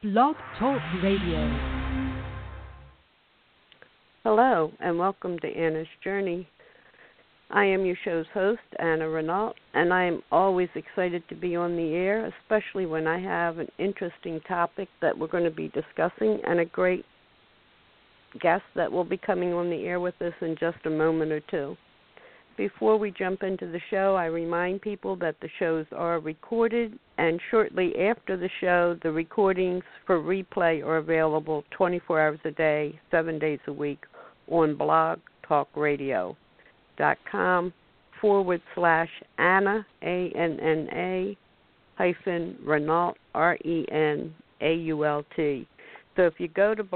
Blog Talk Radio. Hello, and welcome to Anna's Journey. I am your show's host, Anna Renault, and I am always excited to be on the air, especially when I have an interesting topic that we're going to be discussing and a great guest that will be coming on the air with us in just a moment or two. Before we jump into the show, I remind people that the shows are recorded, and shortly after the show, the recordings for replay are available 24 hours a day, 7 days a week on blogtalkradio.com/Anna, ANNA, hyphen Renault, RENAULT. So if you go to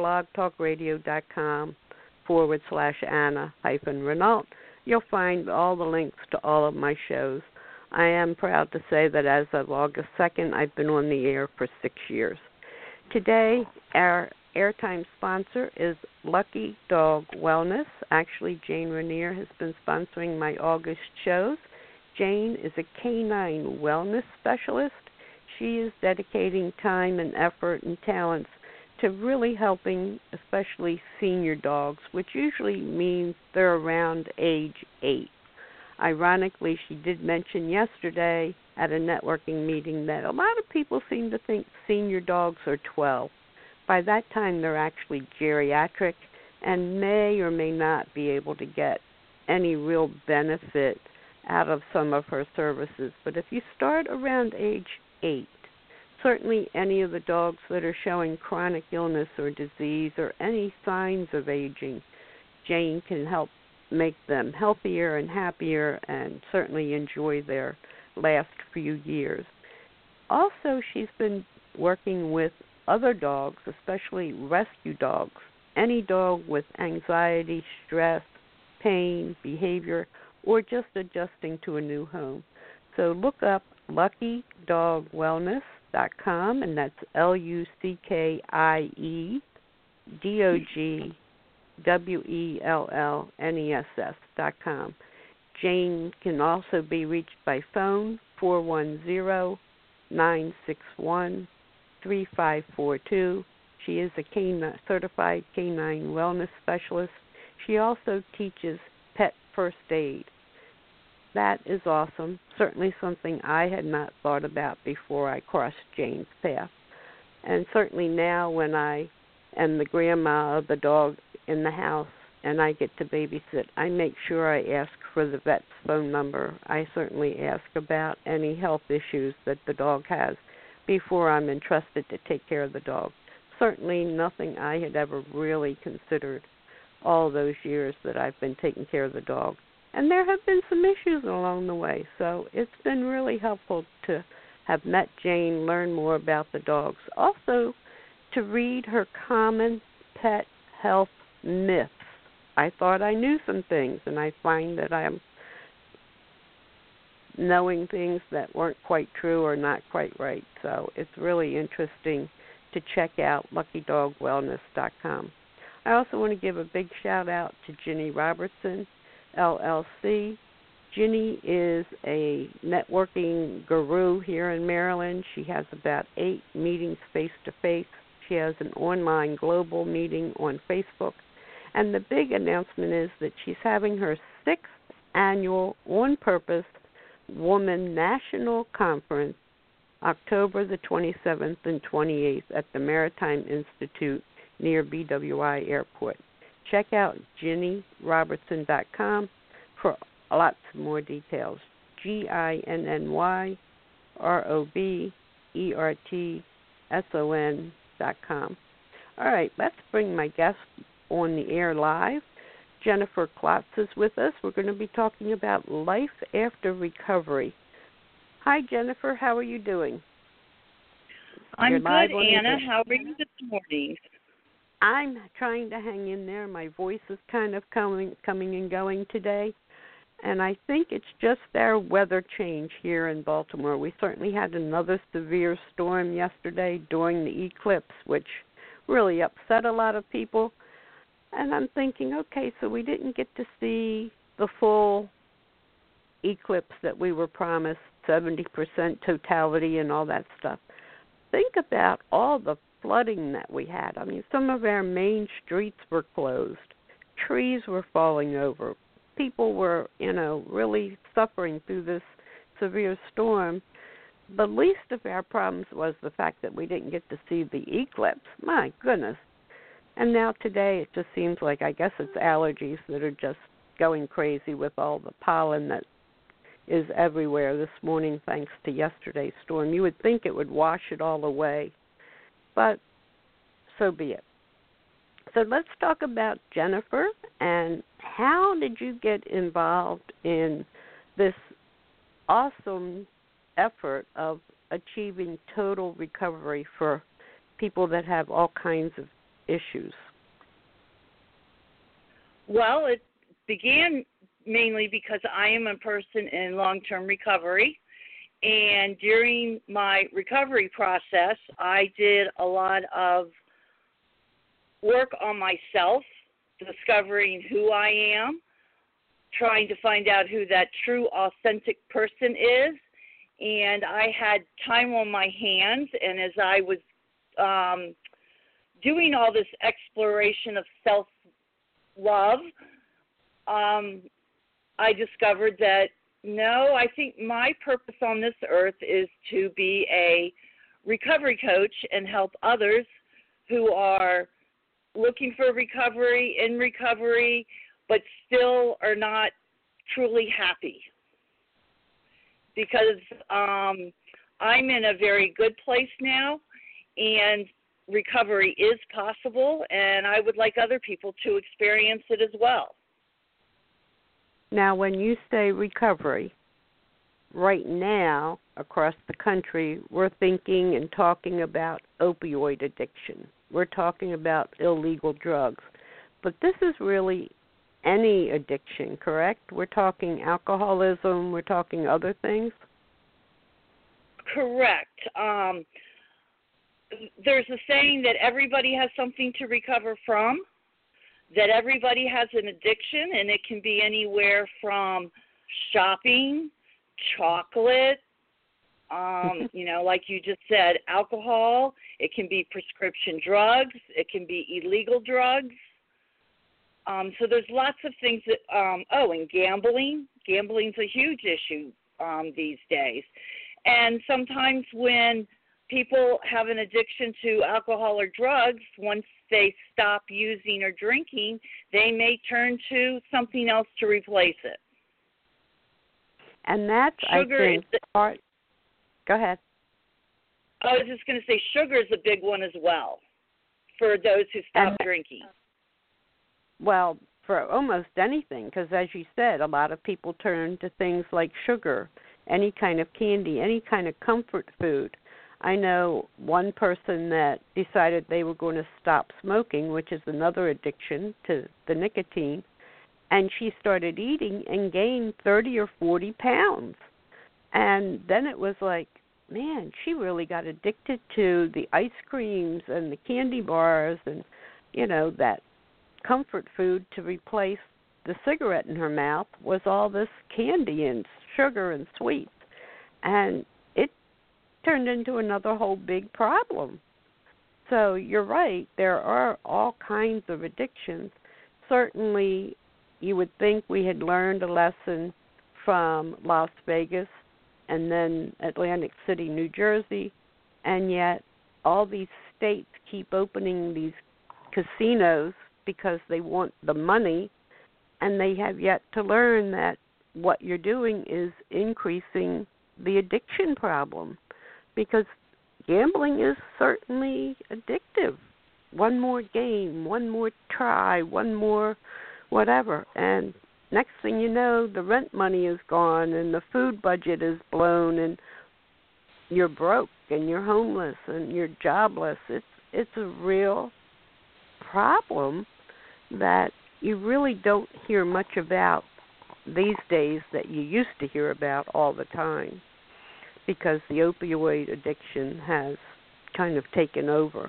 blogtalkradio.com/Anna, hyphen Renault, you'll find all the links to all of my shows. I am proud to say that as of August 2nd, I've been on the air for 6 years. Today, our airtime sponsor is Lucky Dog Wellness. Actually, Jane Rainier has been sponsoring my August shows. Jane is a canine wellness specialist. She is dedicating time and effort and talents to really helping especially senior dogs, which usually means they're around age 8. Ironically, she did mention yesterday at a networking meeting that a lot of people seem to think senior dogs are 12. By that time, they're actually geriatric and may or may not be able to get any real benefit out of some of her services. But if you start around age 8, certainly any of the dogs that are showing chronic illness or disease or any signs of aging, Jane can help make them healthier and happier and certainly enjoy their last few years. Also, she's been working with other dogs, especially rescue dogs, any dog with anxiety, stress, pain, behavior, or just adjusting to a new home. So look up luckydogwellness.com, and that's LuckyDogWellness.com. Jane can also be reached by phone, 410-961-3542. She is a certified canine wellness specialist. She also teaches pet first aid. That is awesome. Certainly something I had not thought about before I crossed Jane's path. And certainly now when I am the grandma of the dog in the house and I get to babysit, I make sure I ask for the vet's phone number. I certainly ask about any health issues that the dog has before I'm entrusted to take care of the dog. Certainly nothing I had ever really considered all those years that I've been taking care of the dog. And there have been some issues along the way, so it's been really helpful to have met Jane, learn more about the dogs. Also, to read her common pet health myths. I thought I knew some things, and I find that I'm knowing things that weren't quite true or not quite right. So it's really interesting to check out LuckyDogWellness.com. I also want to give a big shout-out to Ginny Robertson, LLC. Ginny is a networking guru here in Maryland. She has about 8 meetings face-to-face. She has an online global meeting on Facebook. And the big announcement is that she's having her 6th annual On Purpose Woman National Conference, October the 27th and 28th at the Maritime Institute near BWI Airport. Check out GinnyRobertson.com for lots more details. GinnyRobertson.com. All right, let's bring my guest on the air live. Jennifer Klotz is with us. We're going to be talking about life after recovery. Hi, Jennifer. How are you doing? I'm good, Anna. How are you this morning? I'm trying to hang in there. My voice is kind of coming and going today, and I think it's just our weather change here in Baltimore. We certainly had another severe storm yesterday during the eclipse, which really upset a lot of people. And I'm thinking, okay, so we didn't get to see the full eclipse that we were promised, 70% totality and all that stuff. think about all the flooding that we had. I mean, some of our main streets were closed. Trees were falling over. People were, really suffering through this severe storm. The least of our problems was the fact that we didn't get to see the eclipse. My goodness. And now today it just seems like, I guess it's allergies that are just going crazy with all the pollen that is everywhere this morning thanks to yesterday's storm. You would think it would wash it all away, but so be it. So let's talk about Jennifer, and how did you get involved in this awesome effort of achieving total recovery for people that have all kinds of issues? Well, it began mainly because I am a person in long-term recovery, and during my recovery process, I did a lot of work on myself, discovering who I am, trying to find out who that true, authentic person is, and I had time on my hands, and as I was doing all this exploration of self-love, I discovered that, no, I think my purpose on this earth is to be a recovery coach and help others who are looking for recovery, in recovery, but still are not truly happy. Because I'm in a very good place now, and recovery is possible, and I would like other people to experience it as well. Now, when you say recovery, right now across the country, we're thinking and talking about opioid addiction. We're talking about illegal drugs. But this is really any addiction, correct? We're talking alcoholism, we're talking other things? Correct. There's a saying that everybody has something to recover from, that everybody has an addiction, and it can be anywhere from shopping, chocolate, like you just said, alcohol. It can be prescription drugs. It can be illegal drugs. So there's lots of things that, and gambling. Gambling's a huge issue these days. And sometimes when people have an addiction to alcohol or drugs, once they stop using or drinking, they may turn to something else to replace it. And that's, sugar, I think, part. Go ahead. I was just going to say sugar is a big one as well for those who stop drinking. Well, for almost anything, because as you said, a lot of people turn to things like sugar, any kind of candy, any kind of comfort food. I know one person that decided they were going to stop smoking, which is another addiction to the nicotine, and she started eating and gained 30 or 40 pounds. And then it was like, man, she really got addicted to the ice creams and the candy bars and, that comfort food to replace the cigarette in her mouth was all this candy and sugar and sweets. And it turned into another whole big problem. So you're right, there are all kinds of addictions. Certainly you would think we had learned a lesson from Las Vegas and then Atlantic City, New Jersey, and yet all these states keep opening these casinos because they want the money, and they have yet to learn that what you're doing is increasing the addiction problem, because gambling is certainly addictive. One more game, one more try, one more whatever, and next thing you know, the rent money is gone and the food budget is blown and you're broke and you're homeless and you're jobless. It's a real problem that you really don't hear much about these days that you used to hear about all the time, because the opioid addiction has kind of taken over.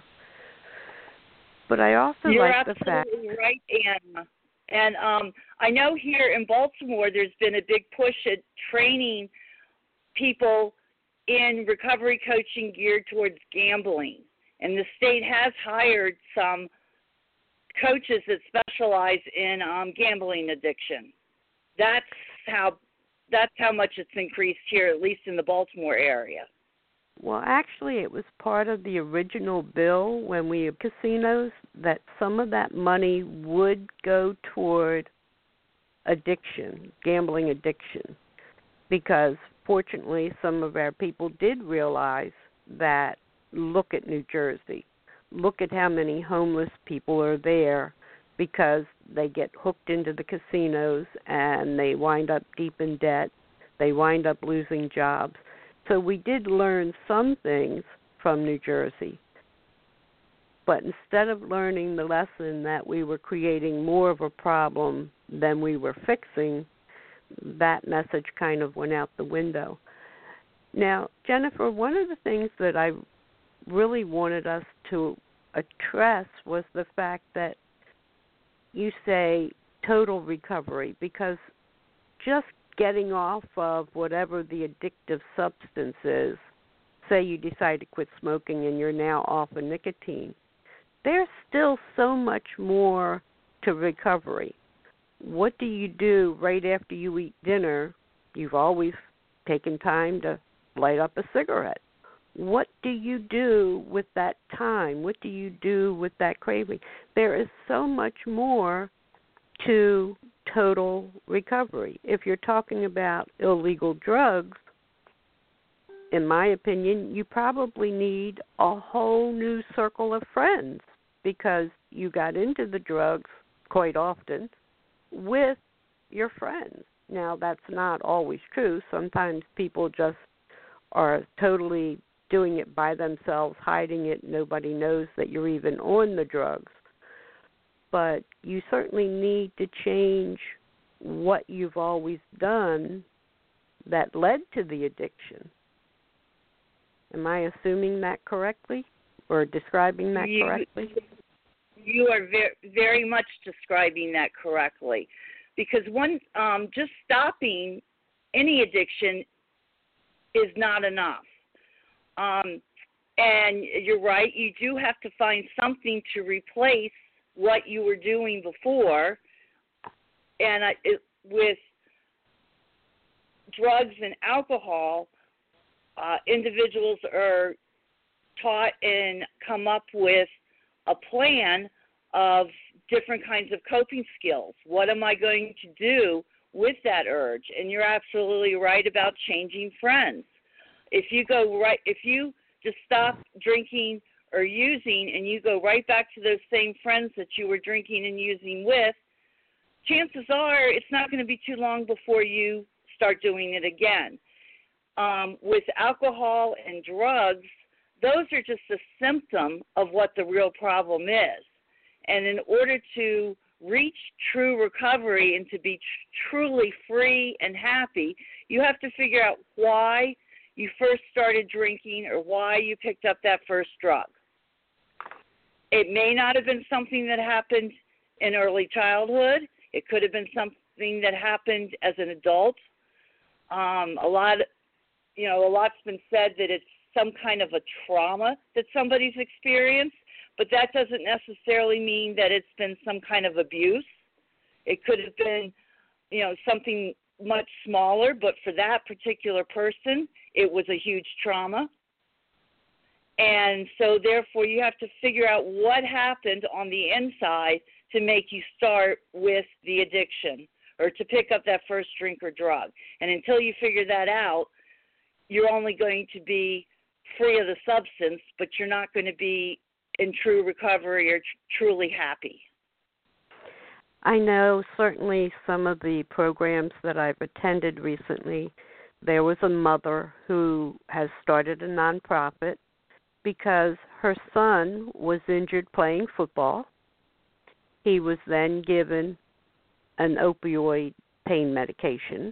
But I also like the fact... You're absolutely right, Anna. And I know here in Baltimore there's been a big push at training people in recovery coaching geared towards gambling. And the state has hired some coaches that specialize in gambling addiction. That's how much it's increased here, at least in the Baltimore area. Well, actually, it was part of the original bill when we had casinos that some of that money would go toward addiction, gambling addiction, because fortunately some of our people did realize that, look at New Jersey, look at how many homeless people are there because they get hooked into the casinos and they wind up deep in debt, they wind up losing jobs. So we did learn some things from New Jersey. But instead of learning the lesson that we were creating more of a problem than we were fixing, that message kind of went out the window. Now, Jennifer, one of the things that I really wanted us to address was the fact that you say total recovery, because just getting off of whatever the addictive substance is, say you decide to quit smoking and you're now off of nicotine, there's still so much more to recovery. What do you do right after you eat dinner? You've always taken time to light up a cigarette. What do you do with that time? What do you do with that craving? There is so much more to total recovery. If you're talking about illegal drugs, in my opinion, you probably need a whole new circle of friends because you got into the drugs quite often with your friends. Now, that's not always true. Sometimes people just are totally doing it by themselves, hiding it. Nobody knows that you're even on the drugs. But you certainly need to change what you've always done that led to the addiction. Am I assuming that correctly or describing that correctly? You are very much describing that correctly, because just stopping any addiction is not enough. And you're right, you do have to find something to replace what you were doing before. And with drugs and alcohol, individuals are taught and come up with a plan of different kinds of coping skills. What am I going to do with that urge? And you're absolutely right about changing friends. If you just stop drinking or using and you go right back to those same friends that you were drinking and using with, chances are it's not going to be too long before you start doing it again. With alcohol and drugs, those are just a symptom of what the real problem is. And in order to reach true recovery and to be truly free and happy, you have to figure out why you first started drinking or why you picked up that first drug. It may not have been something that happened in early childhood. It could have been something that happened as an adult. A lot's been said that it's some kind of a trauma that somebody's experienced, but that doesn't necessarily mean that it's been some kind of abuse. It could have been, something much smaller, but for that particular person, it was a huge trauma. And so therefore you have to figure out what happened on the inside to make you start with the addiction or to pick up that first drink or drug. And until you figure that out, you're only going to be free of the substance, but you're not going to be in true recovery or truly happy. I know certainly some of the programs that I've attended recently, there was a mother who has started a nonprofit because her son was injured playing football. He was then given an opioid pain medication,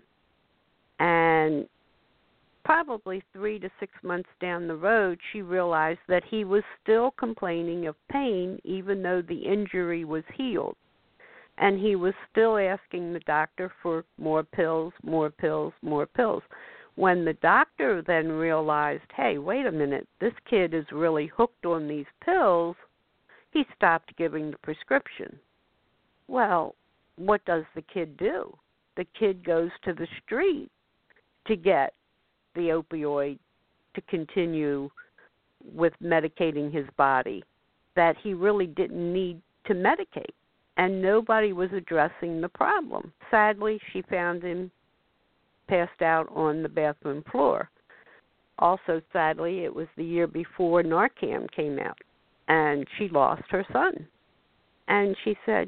and probably 3 to 6 months down the road, she realized that he was still complaining of pain even though the injury was healed. And he was still asking the doctor for more pills, more pills, more pills. When the doctor then realized, hey, wait a minute, this kid is really hooked on these pills, he stopped giving the prescription. Well, what does the kid do? The kid goes to the street to get the opioid to continue with medicating his body that he really didn't need to medicate. And nobody was addressing the problem. Sadly, she found him passed out on the bathroom floor. Also, sadly, it was the year before Narcan came out, and she lost her son. And she said,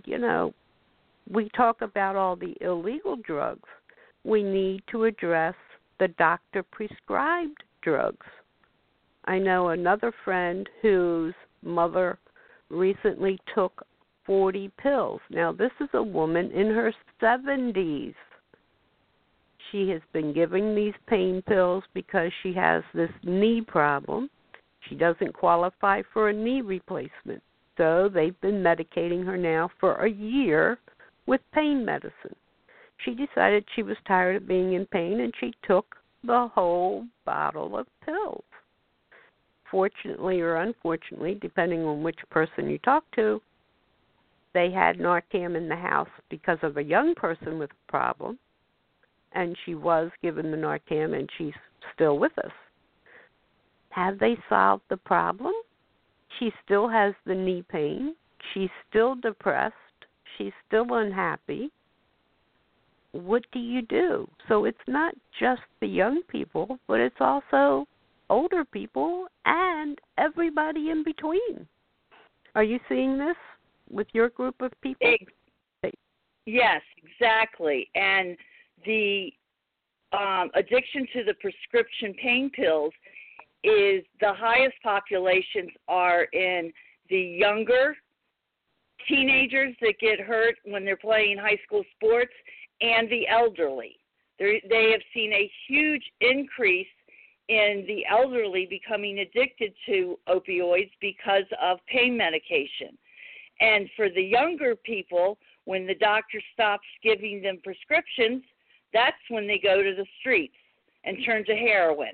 we talk about all the illegal drugs. We need to address the doctor-prescribed drugs. I know another friend whose mother recently took 40 pills. Now, this is a woman in her 70s. She has been giving these pain pills because she has this knee problem. She doesn't qualify for a knee replacement. So they've been medicating her now for a year with pain medicine. She decided she was tired of being in pain, and she took the whole bottle of pills. Fortunately or unfortunately, depending on which person you talk to, they had Narcan in the house because of a young person with a problem, and she was given the Narcan, and she's still with us. Have they solved the problem? She still has the knee pain. She's still depressed. She's still unhappy. What do you do? So it's not just the young people, but it's also older people and everybody in between. Are you seeing this with your group of people? Yes, exactly. And the addiction to the prescription pain pills is the highest populations are in the younger teenagers that get hurt when they're playing high school sports and the elderly. They have seen a huge increase in the elderly becoming addicted to opioids because of pain medication. And for the younger people, when the doctor stops giving them prescriptions, that's when they go to the streets and turn to heroin.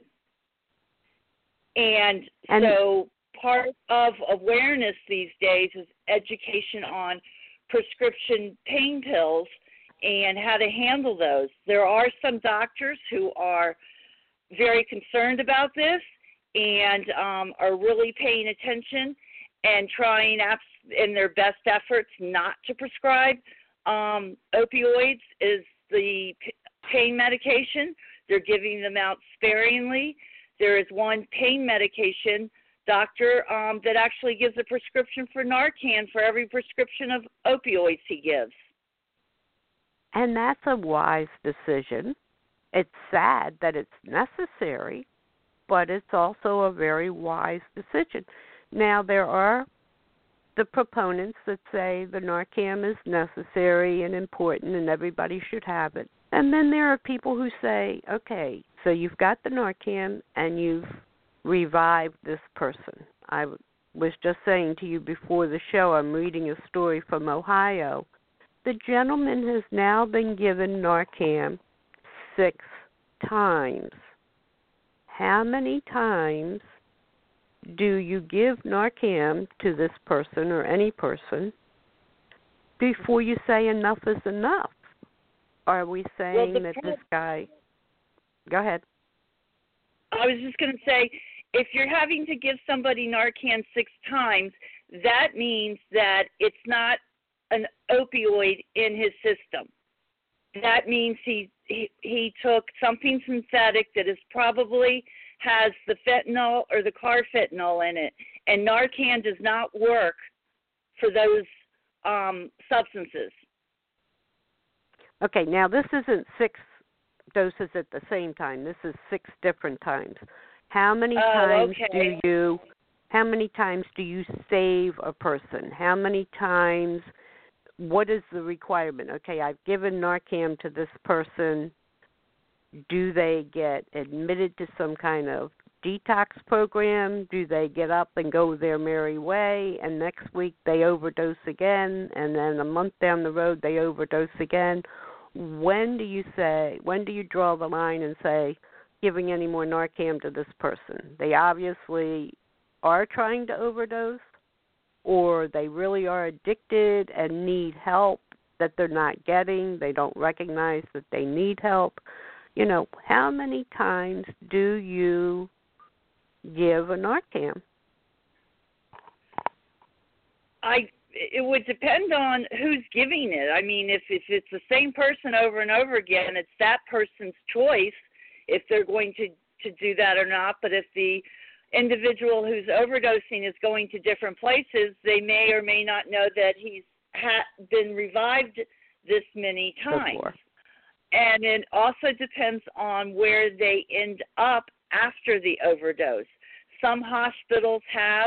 And so part of awareness these days is education on prescription pain pills and how to handle those. There are some doctors who are very concerned about this and are really paying attention and trying in their best efforts not to prescribe opioids is the pain medication. They're giving them out sparingly. There is one pain medication doctor that actually gives a prescription for Narcan for every prescription of opioids he gives. And that's a wise decision. It's sad that it's necessary, but it's also a very wise decision. Now, there are the proponents that say the Narcan is necessary and important and everybody should have it. And then there are people who say, okay, so you've got the Narcan and you've revived this person. I was just saying to you before the show, I'm reading a story from Ohio. The gentleman has now been given Narcan 6 times. How many times do you give Narcan to this person or any person before you say enough is enough? Are we saying that this guy... Go ahead. I was just going to say, if you're having to give somebody Narcan 6 times, that means that it's not an opioid in his system. That means he took something synthetic that is probably has the fentanyl or the carfentanil in it, and Narcan does not work for those substances. Okay, now this isn't 6 doses at the same time. This is 6 different times. How many times How many times do you save a person? How many times? What is the requirement? Okay, I've given Narcan to this person. Do they get admitted to some kind of detox program? Do they get up and go their merry way, and next week they overdose again, and then a month down the road they overdose again? When do you draw the line and say, giving any more Narcan to this person. They obviously are trying to overdose, or they really are addicted and need help that they're not getting. They don't recognize that they need help. You know, how many times do you give a Narcan? It would depend on who's giving it. I mean, if it's the same person over and over again, it's that person's choice if they're going to do that or not. But if the individual who's overdosing is going to different places, they may or may not know that he's been revived this many times. Before. And it also depends on where they end up after the overdose. Some hospitals have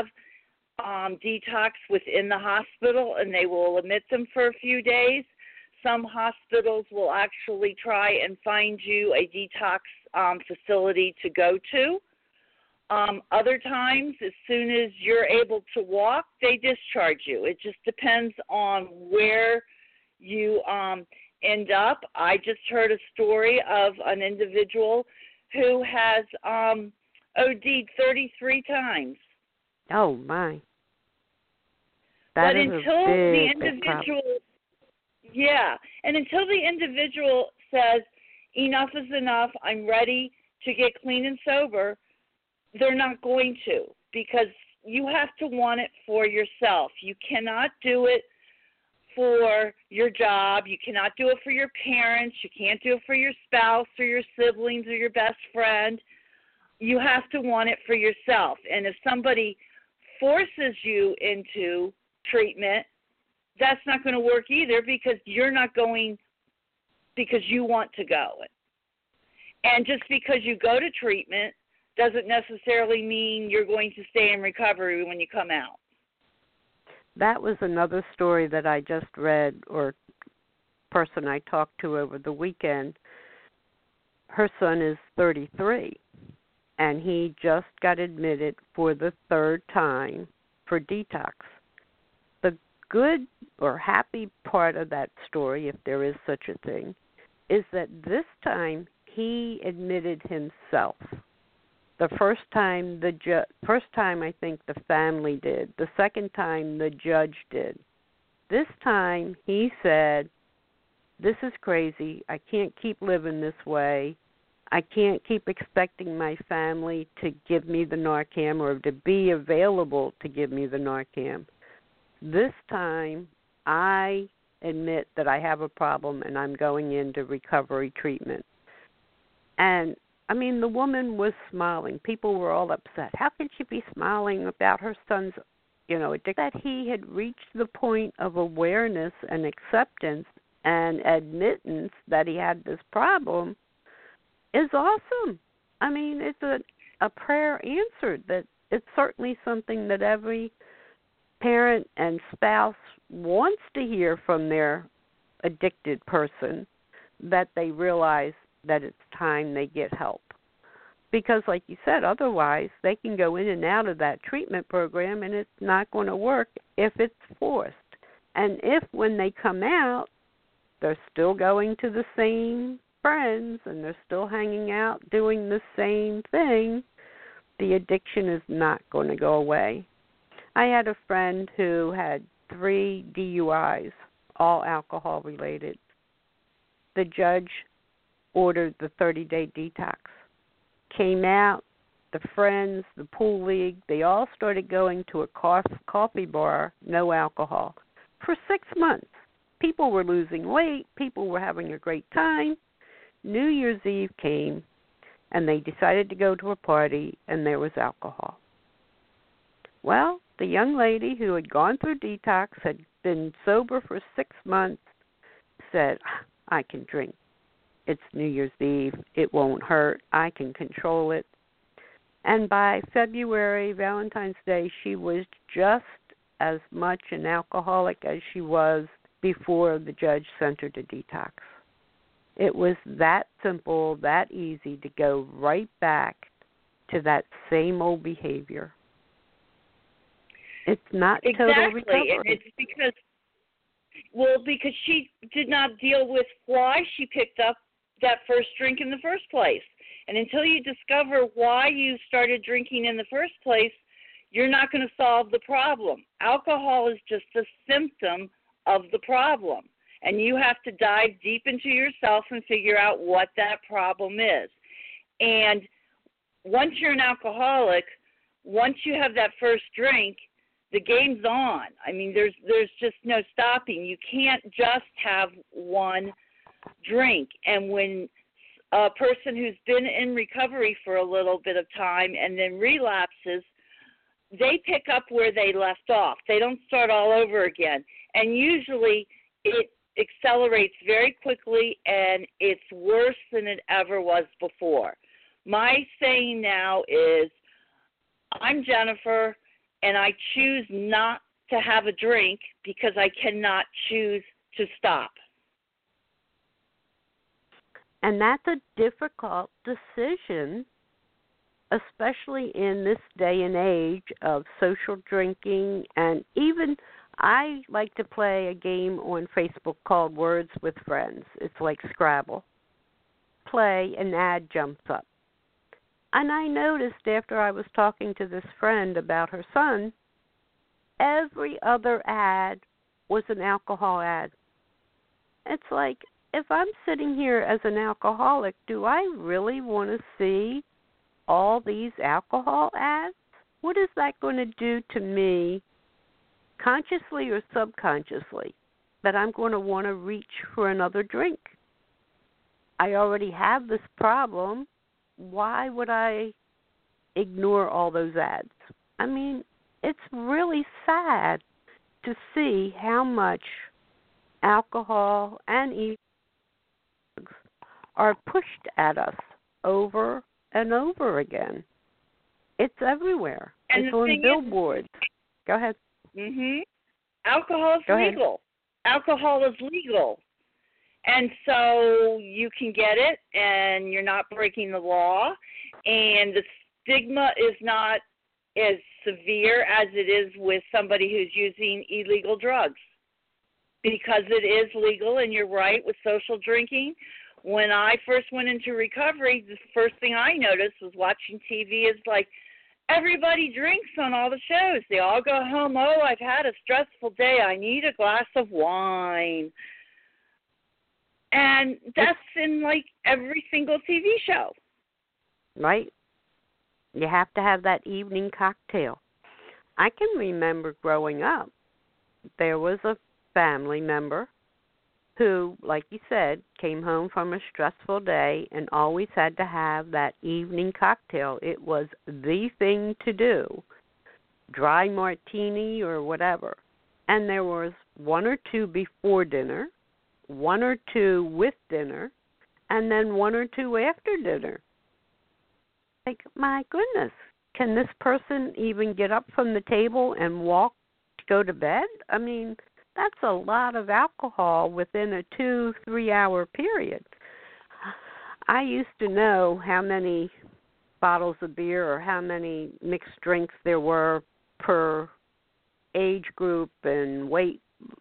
detox within the hospital, and they will admit them for a few days. Some hospitals will actually try and find you a detox facility to go to. Other times, as soon as you're able to walk, they discharge you. It just depends on where you end up. I just heard a story of an individual who has OD'd 33 times. Oh, my. That but is until a the big individual, problem. and until the individual says, enough is enough, I'm ready to get clean and sober, they're not going to, because you have to want it for yourself. You cannot do it for your job. You cannot do it for your parents. You can't do it for your spouse or your siblings or your best friend. You have to want it for yourself. And if somebody forces you into treatment, that's not going to work either, because you're not going because you want to go. And just because you go to treatment doesn't necessarily mean you're going to stay in recovery when you come out. That was another story that I just read, or person I talked to over the weekend. Her son is 33, and he just got admitted for the third time for detox. The good or happy part of that story, if there is such a thing, is that this time he admitted himself. The first time I think the family did. The second time the judge did. This time he said, "This is crazy. I can't keep living this way. I can't keep expecting my family to give me the Narcan or to be available to give me the Narcan. This time I admit that I have a problem and I'm going into recovery treatment." And I mean, the woman was smiling. People were all upset. How can she be smiling about her son's, addiction? That he had reached the point of awareness and acceptance and admittance that he had this problem is awesome. I mean, it's a prayer answered. That it's certainly something that every parent and spouse wants to hear from their addicted person, that they realize that it's time they get help. Because like you said, otherwise they can go in and out of that treatment program and it's not going to work if it's forced. And if when they come out, they're still going to the same friends and they're still hanging out doing the same thing, the addiction is not going to go away. I had a friend who had 3 DUIs, all alcohol related. The judge ordered the 30-day detox. Came out, the friends, the pool league, they all started going to a coffee bar, no alcohol, for 6 months. People were losing weight. People were having a great time. New Year's Eve came, and they decided to go to a party, and there was alcohol. Well, the young lady who had gone through detox, had been sober for 6 months, said, "I can drink. It's New Year's Eve. It won't hurt. I can control it." And by February, Valentine's Day, she was just as much an alcoholic as she was before the judge sent her to detox. It was that simple, that easy to go right back to that same old behavior. It's not total recovery. And it's because she did not deal with why she picked up that first drink in the first place. And until you discover why you started drinking in the first place, you're not going to solve the problem. Alcohol is just a symptom of the problem. And you have to dive deep into yourself and figure out what that problem is. And once you're an alcoholic, once you have that first drink, the game's on. I mean, there's just no stopping. You can't just have one drink. And when a person who's been in recovery for a little bit of time and then relapses, they pick up where they left off. They don't start all over again. And usually it accelerates very quickly, and it's worse than it ever was before. My saying now is, I'm Jennifer, and I choose not to have a drink because I cannot choose to stop. And that's a difficult decision, especially in this day and age of social drinking. And even I like to play a game on Facebook called Words with Friends. It's like Scrabble. Play, an ad jumps up. And I noticed after I was talking to this friend about her son, every other ad was an alcohol ad. It's like, if I'm sitting here as an alcoholic, do I really want to see all these alcohol ads? What is that going to do to me, consciously or subconsciously, that I'm going to want to reach for another drink? I already have this problem. Why would I ignore all those ads? I mean, it's really sad to see how much alcohol and even drugs are pushed at us over and over again. It's everywhere. And it's on billboards. Go ahead. Alcohol is legal. Alcohol is legal. And so you can get it, and you're not breaking the law, and the stigma is not as severe as it is with somebody who's using illegal drugs, because it is legal. And you're right, with social drinking. When I first went into recovery, the first thing I noticed was watching TV is like, everybody drinks on all the shows. They all go home, oh, I've had a stressful day. I need a glass of wine. And that's in, like, every single TV show. Right. You have to have that evening cocktail. I can remember growing up, there was a family member who, like you said, came home from a stressful day and always had to have that evening cocktail. It was the thing to do, dry martini or whatever. And there was one or two before dinner, one or two with dinner, and then one or two after dinner. Like, my goodness, can this person even get up from the table and walk to go to bed? I mean, that's a lot of alcohol within a 2-3 hour period. I used to know how many bottles of beer or how many mixed drinks there were per age group and weight.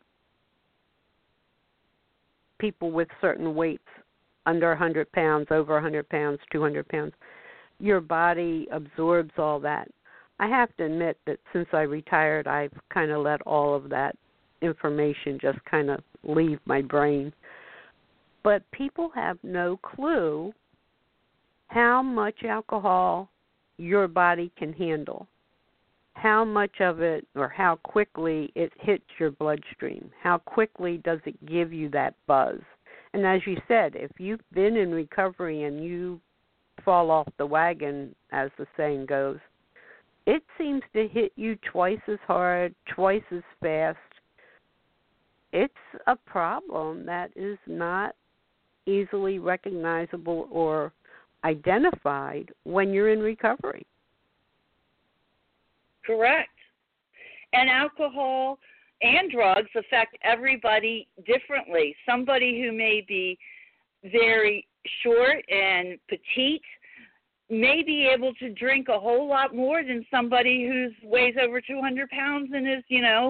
People with certain weights, under 100 pounds, over 100 pounds, 200 pounds. Your body absorbs all that. I have to admit that since I retired, I've kind of let all of that information just kind of leave my brain. But people have no clue how much alcohol your body can handle, how much of it or how quickly it hits your bloodstream, how quickly does it give you that buzz. And as you said, if you've been in recovery and you fall off the wagon, as the saying goes, it seems to hit you twice as hard, twice as fast. It's a problem that is not easily recognizable or identified when you're in recovery. Correct. And alcohol and drugs affect everybody differently. Somebody who may be very short and petite may be able to drink a whole lot more than somebody who weighs over 200 pounds and is,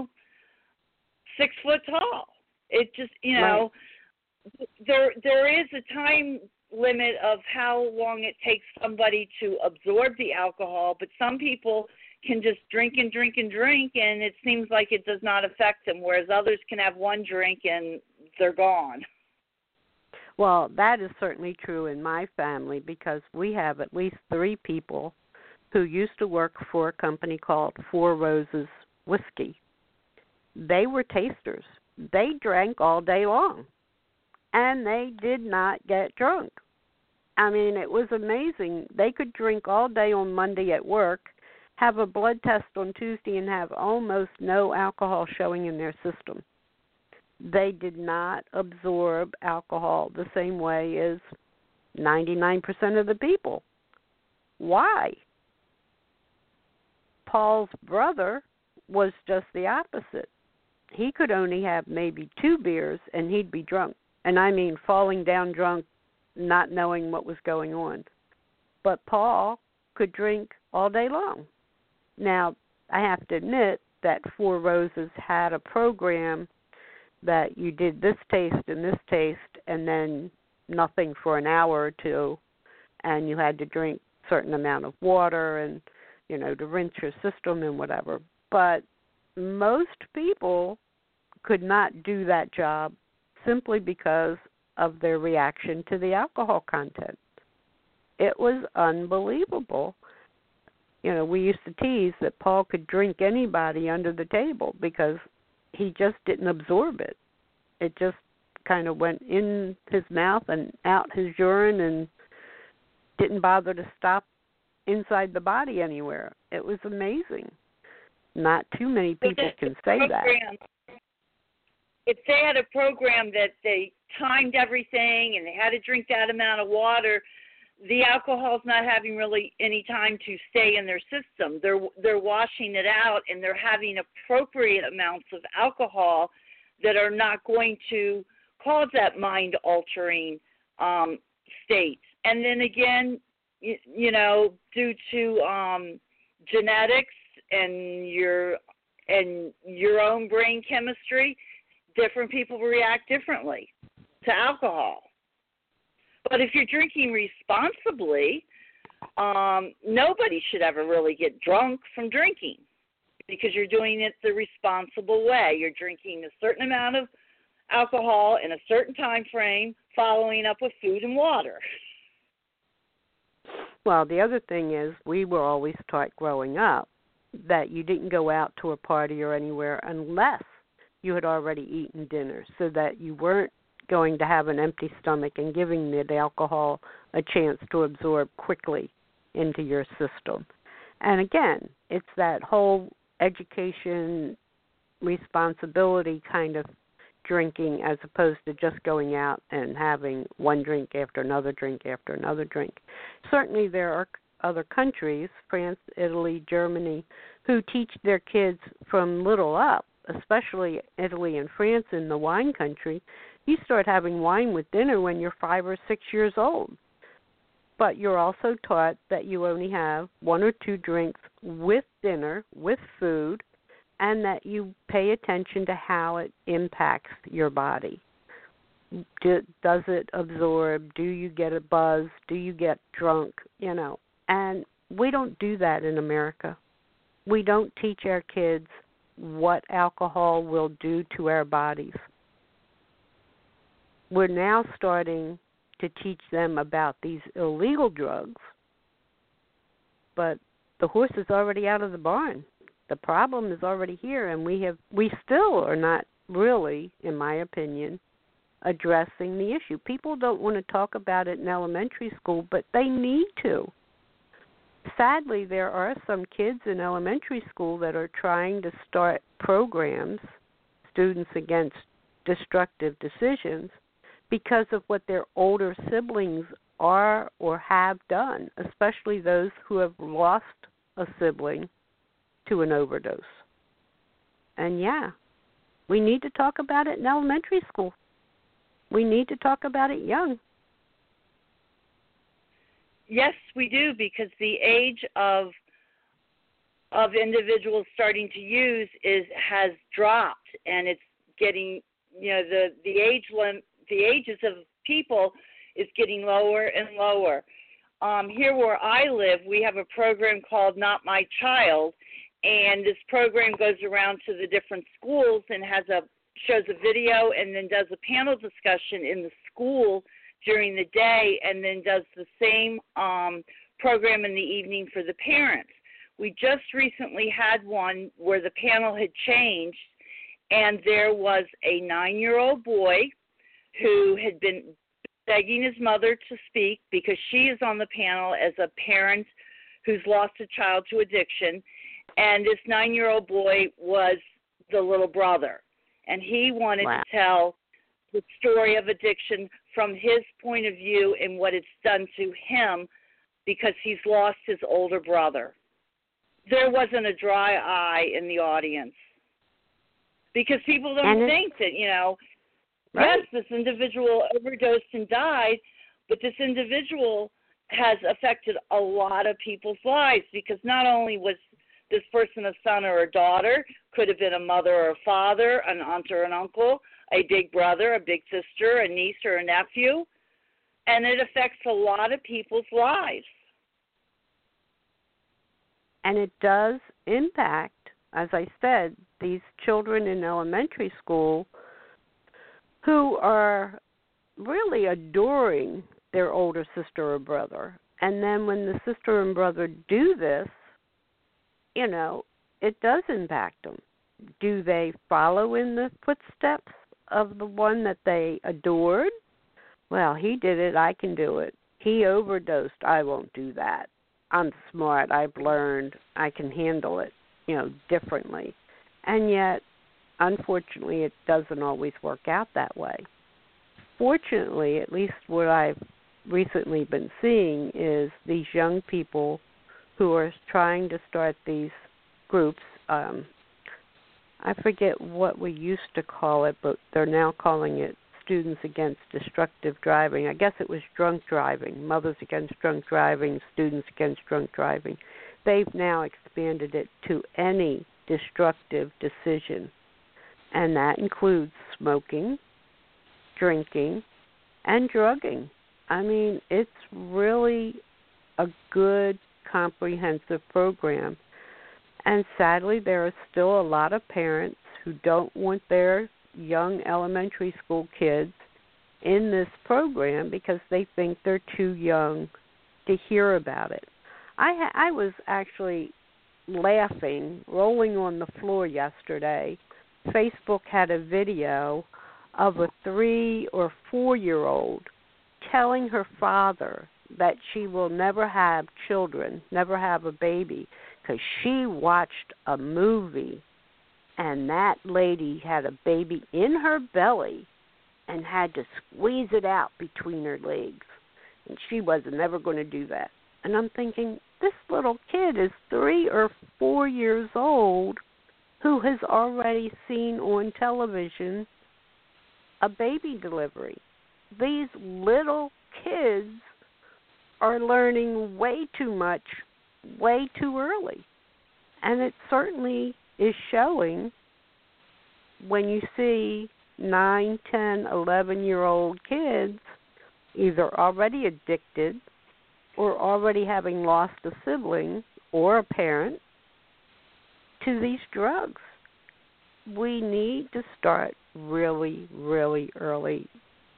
6 foot tall. It just, right. There is a time limit of how long it takes somebody to absorb the alcohol, but some people can just drink and drink and drink, and it seems like it does not affect them, whereas others can have one drink and they're gone. Well, that is certainly true in my family because we have at least 3 people who used to work for a company called Four Roses Whiskey. They were tasters. They drank all day long, and they did not get drunk. I mean, it was amazing. They could drink all day on Monday at work, have a blood test on Tuesday, and have almost no alcohol showing in their system. They did not absorb alcohol the same way as 99% of the people. Why? Paul's brother was just the opposite. He could only have maybe 2 beers and he'd be drunk. And I mean falling down drunk, not knowing what was going on. But Paul could drink all day long. Now, I have to admit that Four Roses had a program that you did this taste and then nothing for an hour or 2, and you had to drink a certain amount of water and, you know, to rinse your system and whatever. But most people could not do that job simply because of their reaction to the alcohol content. It was unbelievable. You know, we used to tease that Paul could drink anybody under the table because he just didn't absorb it. It just kind of went in his mouth and out his urine and didn't bother to stop inside the body anywhere. It was amazing. Not too many people can say that. If they had a program that they timed everything and they had to drink that amount of water, the alcohol's not having really any time to stay in their system. They're washing it out, and they're having appropriate amounts of alcohol that are not going to cause that mind-altering state. And then again, you know, due to genetics and your own brain chemistry, different people react differently to alcohol. But if you're drinking responsibly, nobody should ever really get drunk from drinking because you're doing it the responsible way. You're drinking a certain amount of alcohol in a certain time frame, following up with food and water. Well, the other thing is we were always taught growing up that you didn't go out to a party or anywhere unless you had already eaten dinner, so that you weren't going to have an empty stomach and giving the alcohol a chance to absorb quickly into your system. And again, it's that whole education responsibility kind of drinking as opposed to just going out and having one drink after another drink after another drink. Certainly there are other countries, France, Italy, Germany, who teach their kids from little up, especially Italy and France in the wine country. You start having wine with dinner when you're 5 or 6 years old. But you're also taught that you only have 1 or 2 drinks with dinner, with food, and that you pay attention to how it impacts your body. Does it absorb? Do you get a buzz? Do you get drunk? You know, and we don't do that in America. We don't teach our kids what alcohol will do to our bodies. We're now starting to teach them about these illegal drugs, but the horse is already out of the barn. The problem is already here, and we still are not really, in my opinion, addressing the issue. People don't want to talk about it in elementary school, but they need to. Sadly, there are some kids in elementary school that are trying to start programs, Students Against Destructive Decisions, because of what their older siblings are or have done, especially those who have lost a sibling to an overdose. And yeah, we need to talk about it in elementary school. We need to talk about it young. Yes, we do, because the age of individuals starting to use has dropped, and it's getting, you know, the ages of people is getting lower and lower. Here where I live, we have a program called Not My Child, and this program goes around to the different schools and shows a video and then does a panel discussion in the school during the day, and then does the same program in the evening for the parents. We just recently had one where the panel had changed, and there was a 9-year-old boy who had been begging his mother to speak because she is on the panel as a parent who's lost a child to addiction, and this 9-year-old boy was the little brother, and he wanted to tell the story of addiction from his point of view and what it's done to him because he's lost his older brother. There wasn't a dry eye in the audience because people don't think that, yes, this individual overdosed and died, but this individual has affected a lot of people's lives because not only was this person a son or a daughter, could have been a mother or a father, an aunt or an uncle, a big brother, a big sister, a niece or a nephew, and it affects a lot of people's lives. And it does impact, as I said, these children in elementary school who are really adoring their older sister or brother. And then when the sister and brother do this, it does impact them. Do they follow in the footsteps of the one that they adored? Well, he did it, I can do it. He overdosed, I won't do that. I'm smart, I've learned, I can handle it, differently. And yet, unfortunately, it doesn't always work out that way. Fortunately, at least what I've recently been seeing is these young people who are trying to start these groups. I forget what we used to call it, but they're now calling it Students Against Destructive Driving. I guess it was drunk driving, Mothers Against Drunk Driving, Students Against Drunk Driving. They've now expanded it to any destructive decision, and that includes smoking, drinking, and drugging. I mean, it's really a good, comprehensive program. And sadly, there are still a lot of parents who don't want their young elementary school kids in this program because they think they're too young to hear about it. I was actually laughing, rolling on the floor yesterday. Facebook had a video of a 3 or 4-year-old telling her father that she will never have children, never have a baby, because she watched a movie and that lady had a baby in her belly and had to squeeze it out between her legs. And she was never going to do that. And I'm thinking, this little kid is 3 or 4 years old who has already seen on television a baby delivery. These little kids are learning way too much, way too early. And it certainly is showing when you see 9, 10, 11-year-old kids either already addicted or already having lost a sibling or a parent to these drugs. We need to start really, really early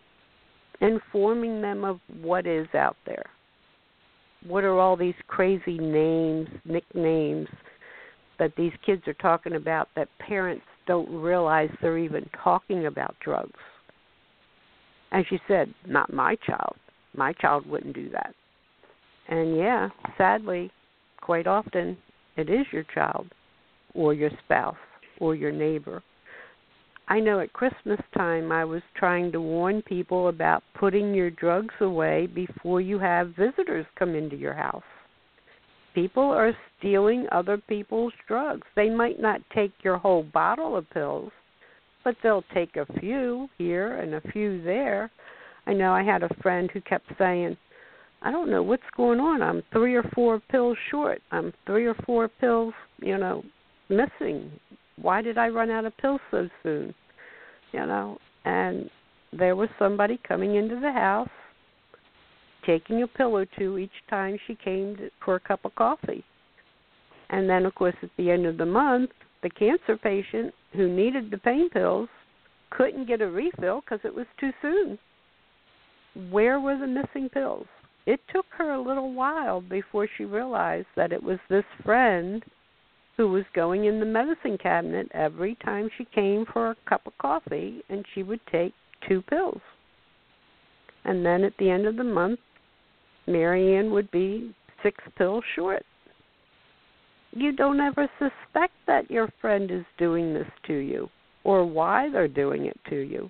informing them of what is out there. What are all these crazy names, nicknames that these kids are talking about that parents don't realize they're even talking about drugs? As you said, not my child. My child wouldn't do that. And yeah, sadly, quite often it is your child or your spouse or your neighbor. I know at Christmas time I was trying to warn people about putting your drugs away before you have visitors come into your house. People are stealing other people's drugs. They might not take your whole bottle of pills, but they'll take a few here and a few there. I know I had a friend who kept saying, I don't know what's going on. I'm 3 or 4 pills short. I'm 3 or 4 pills, missing. Why did I run out of pills so soon? And there was somebody coming into the house taking a pill or two each time she came for a cup of coffee. And then, of course, at the end of the month, the cancer patient who needed the pain pills couldn't get a refill because it was too soon. Where were the missing pills? It took her a little while before she realized that it was this friend who was going in the medicine cabinet every time she came for a cup of coffee, and she would take 2 pills. And then at the end of the month, Marianne would be 6 pills short. You don't ever suspect that your friend is doing this to you or why they're doing it to you.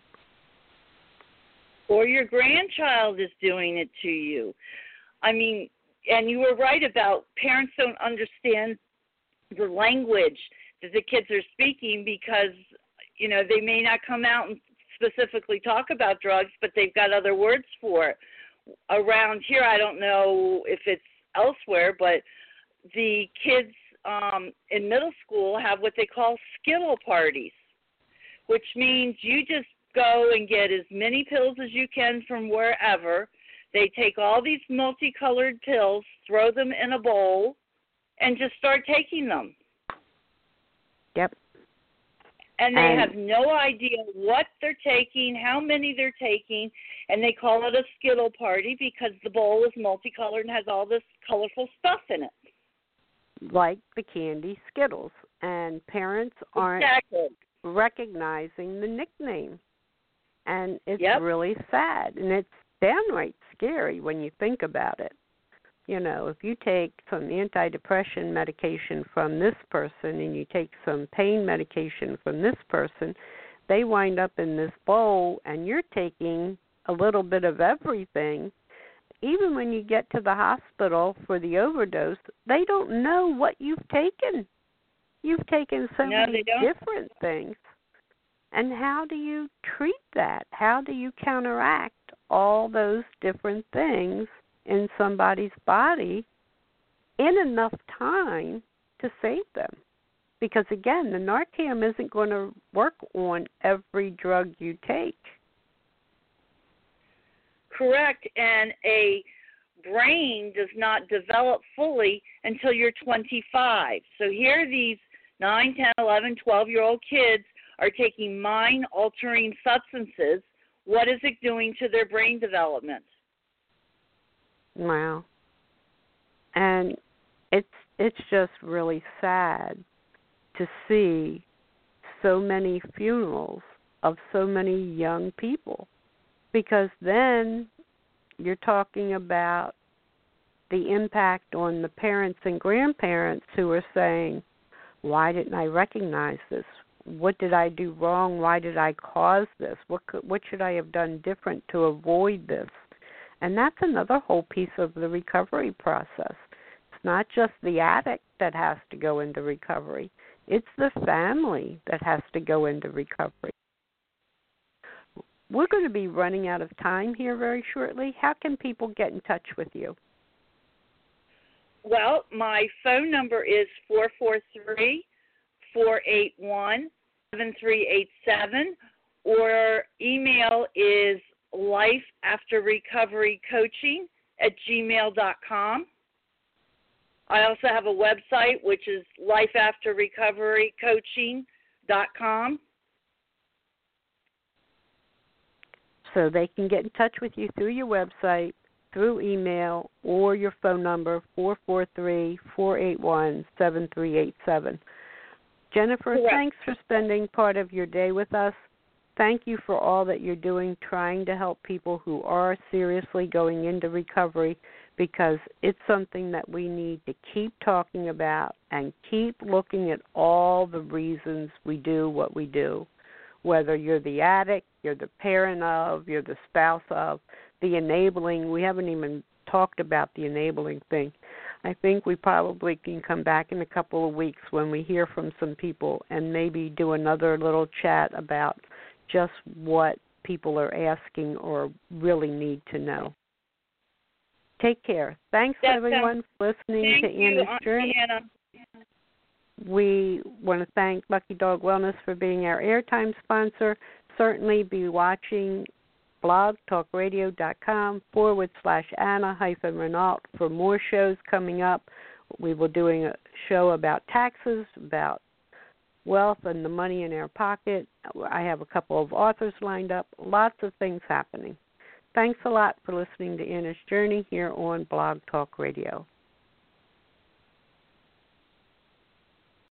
Or your grandchild is doing it to you. I mean, and you were right about parents don't understand the language that the kids are speaking because, you know, they may not come out and specifically talk about drugs, but they've got other words for it. Around here, I don't know if it's elsewhere, but the kids in middle school have what they call Skittle parties, which means you just go and get as many pills as you can from wherever. They take all these multicolored pills, throw them in a bowl, and just start taking them. Yep. And they have no idea what they're taking, how many they're taking, and they call it a Skittle party because the bowl is multicolored and has all this colorful stuff in it. Like the candy Skittles. And parents aren't recognizing the nickname. And it's really sad. And it's downright scary when you think about it. You know, if you take some antidepressant medication from this person and you take some pain medication from this person, they wind up in this bowl and you're taking a little bit of everything. Even when you get to the hospital for the overdose, they don't know what you've taken. You've taken so many different things. And how do you treat that? How do you counteract all those different things in somebody's body in enough time to save them? Because, again, the Narcan isn't going to work on every drug you take. Correct. And a brain does not develop fully until you're 25. So here these 9, 10, 11, 12-year-old kids are taking mind-altering substances. What is it doing to their brain development? Wow. And it's just really sad to see so many funerals of so many young people, because then you're talking about the impact on the parents and grandparents who are saying, why didn't I recognize this? What did I do wrong? Why did I cause this? What should I have done different to avoid this? And that's another whole piece of the recovery process. It's not just the addict that has to go into recovery. It's the family that has to go into recovery. We're going to be running out of time here very shortly. How can people get in touch with you? Well, my phone number is 443-481-7387, or email is lifeafterrecoverycoaching@gmail.com. I also have a website, which is lifeafterrecoverycoaching.com. So they can get in touch with you through your website, through email, or your phone number, 443-481-7387. Jennifer, Correct. Thanks for spending part of your day with us. Thank you for all that you're doing, trying to help people who are seriously going into recovery, because it's something that we need to keep talking about and keep looking at all the reasons we do what we do. Whether you're the addict, you're the parent of, you're the spouse of, the enabling. We haven't even talked about the enabling thing. I think we probably can come back in a couple of weeks when we hear from some people and maybe do another little chat about just what people are asking or really need to know. Take care. Thanks, everyone, for listening to Anna's Journey. Anna. We want to thank Lucky Dog Wellness for being our airtime sponsor. Certainly be watching blogtalkradio.com/Anna-Renault for more shows coming up. We will doing a show about taxes, about wealth and the money in our pocket. I have a couple of authors lined up. Lots of things happening. Thanks a lot for listening to Anna's Journey here on Blog Talk Radio.